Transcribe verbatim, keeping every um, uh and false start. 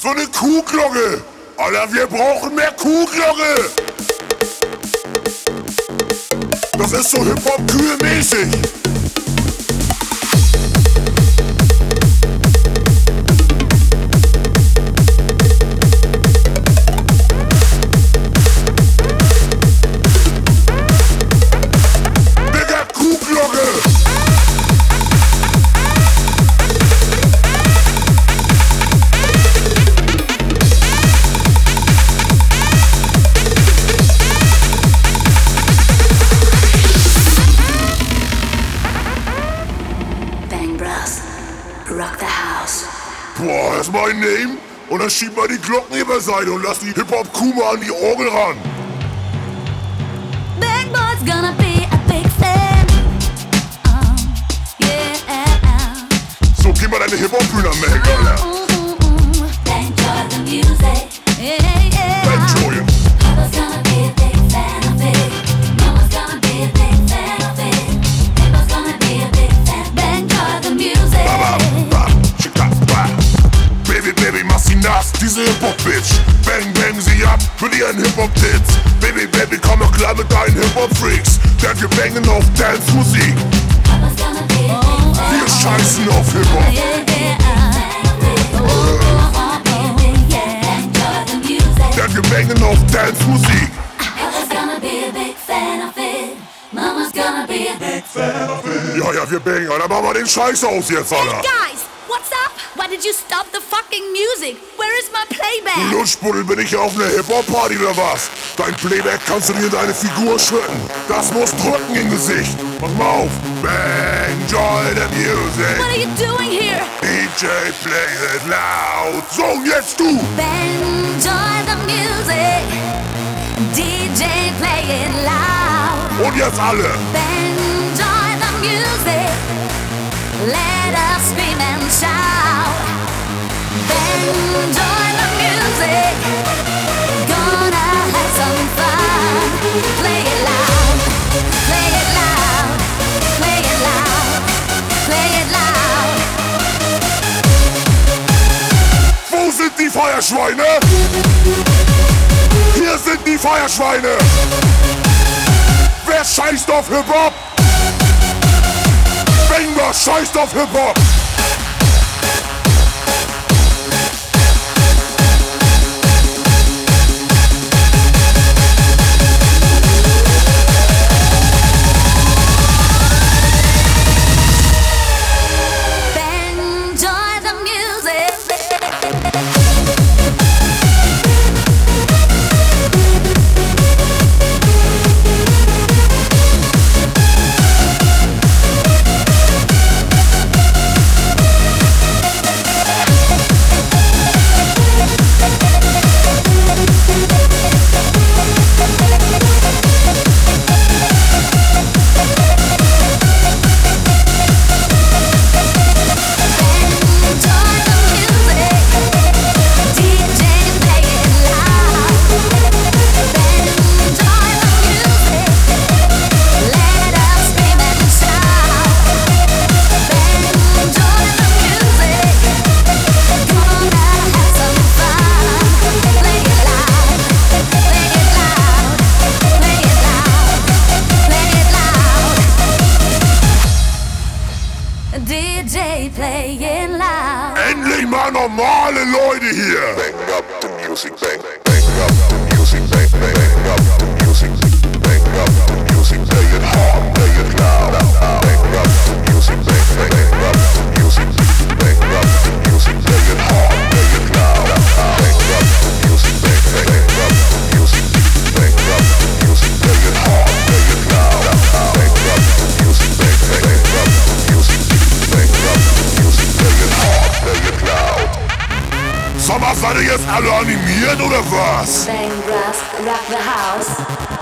für eine Kuhglocke? Alter, wir brauchen mehr Kuhglocke! Das ist so Hip-Hop-Kühe-mäßig. Digga, Kuhglocke! Rock the house. Boah, das ist mein Name. Und dann schieb mal die Glocken über Seite und lass die Hip-Hop-Kuh mal an die Orgel ran. Bang Boy's gonna be a big fan. Oh, yeah. So, geh mal deine Hip-Hop-Bühne am Mac, Alter. Enjoy the music. Yeah, yeah. Enjoy it. Papa's gonna be a big fan of it. Mama's gonna be a big fan of it. Papa's gonna be a big fan. Enjoy the music. Ba, ba, chicka, ba. Baby, Baby, mach sie nass, diese Hip-Hop-Bitch. Bang, bang sie ab mit ihren Hip-Hop-Tits. Baby, Baby, komm doch klar mit deinen Hip-Hop-Freaks. Denn wir bangen auf Dance-Musik. Papa's gonna be a big fan. Wir scheißen auf Hip-Hop. Yeah, yeah. Oh, oh, oh, baby, yeah. Enjoy the music. Denn wir bangen auf Dance-Musik. Papa's gonna be a big fan of it. Mama's gonna be a big fan of it. Ja, ja, wir bangen, Alter. Machen wir den Scheiß aus jetzt, Alter. Guys, what's up? Why did you stop the fucking music? Where is my Du playback? Lutschbuddel, bin ich auf einer Hip-Hop-Party oder was? Dein Playback kannst du dir in deine Figur schütten. Das muss drücken im Gesicht. Pass mal auf. Bang, joy the music. What are you doing here? D J, play it loud. So, und jetzt du. Enjoy the music. D J, play it loud. Und jetzt alle. Enjoy the music. Let us scream and shout. Enjoy the music. Gonna have some fun. Play it loud. Play it loud. Play it loud. Play it loud. Wo sind die Feuerschweine? Hier sind die Feuerschweine. Wer scheißt auf Hip-Hop? Banger scheißt auf Hip-Hop. Enjoy the music. D J playing loud. Endlich mal normale Leute hier. Bang up the music, bang, bang up the music, bang, bang, bang up the music, bang up the music, play it hard, play it loud. Bang up the music, bang, bang, bang up the music, bang up the music, play it hard, play it loud. Bang up the music, bang, bang, bang up the music, bang up the music, play it hard, play it loud. Bang up the music, bang, bang, bang up the music, bang up the music, play it hard, play it loud. Sag mal, seid ihr jetzt alle animiert oder was? Bang Brass, rock the house.